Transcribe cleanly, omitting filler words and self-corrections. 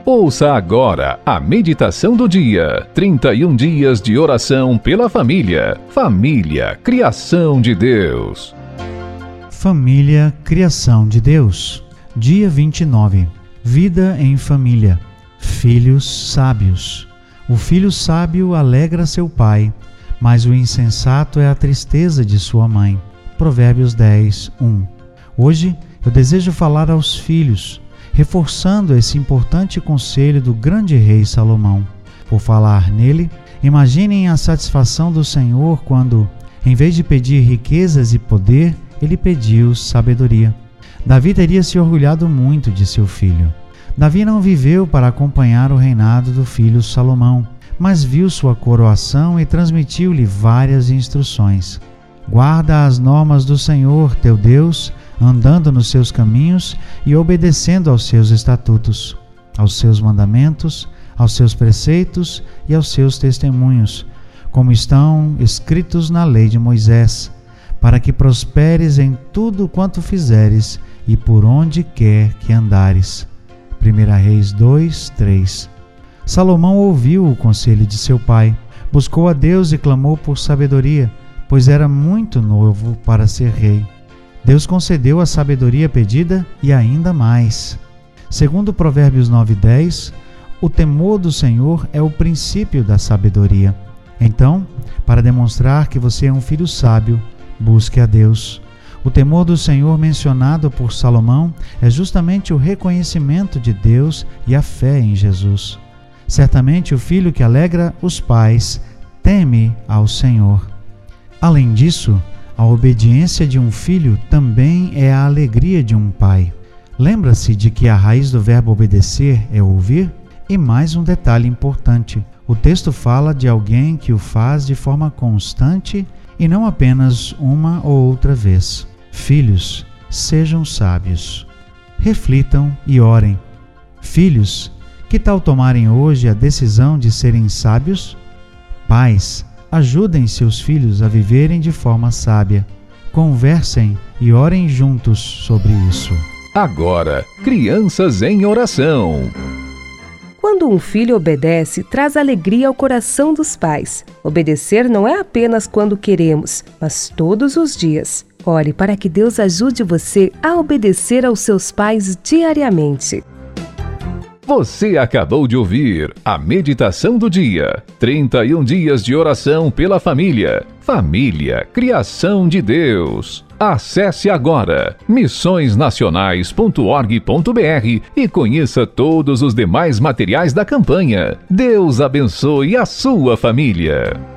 Ouça agora a meditação do dia. 31 dias de oração pela família. Família, criação de Deus. Família, criação de Deus. Dia 29. Vida em família. Filhos sábios. O filho sábio alegra seu pai, mas o insensato é a tristeza de sua mãe. Provérbios 10, 1. Hoje eu desejo falar aos filhos, reforçando esse importante conselho do grande rei Salomão. Por falar nele, imaginem a satisfação do Senhor quando, em vez de pedir riquezas e poder, ele pediu sabedoria. Davi teria se orgulhado muito de seu filho. Davi não viveu para acompanhar o reinado do filho Salomão, mas viu sua coroação e transmitiu-lhe várias instruções. Guarda as normas do Senhor, teu Deus, andando nos seus caminhos e obedecendo aos seus estatutos, aos seus mandamentos, aos seus preceitos e aos seus testemunhos, como estão escritos na lei de Moisés, para que prosperes em tudo quanto fizeres e por onde quer que andares. 1 Reis 2, 3. Salomão ouviu o conselho de seu pai, buscou a Deus e clamou por sabedoria, pois era muito novo para ser rei. Deus concedeu a sabedoria pedida e ainda mais. Segundo Provérbios 9:10, o temor do Senhor é o princípio da sabedoria. Então, para demonstrar que você é um filho sábio, busque a Deus. O temor do Senhor mencionado por Salomão é justamente o reconhecimento de Deus e a fé em Jesus. Certamente o filho que alegra os pais teme ao Senhor. Além disso, a obediência de um filho também é a alegria de um pai. Lembra-se de que a raiz do verbo obedecer é ouvir? E mais um detalhe importante: o texto fala de alguém que o faz de forma constante e não apenas uma ou outra vez. Filhos, sejam sábios. Reflitam e orem. Filhos, que tal tomarem hoje a decisão de serem sábios? Pais, ajudem seus filhos a viverem de forma sábia. Conversem e orem juntos sobre isso. Agora, crianças em oração. Quando um filho obedece, traz alegria ao coração dos pais. Obedecer não é apenas quando queremos, mas todos os dias. Ore para que Deus ajude você a obedecer aos seus pais diariamente. Você acabou de ouvir a meditação do dia. 31 dias de oração pela família. Família, criação de Deus. Acesse agora missõesnacionais.org.br e conheça todos os demais materiais da campanha. Deus abençoe a sua família.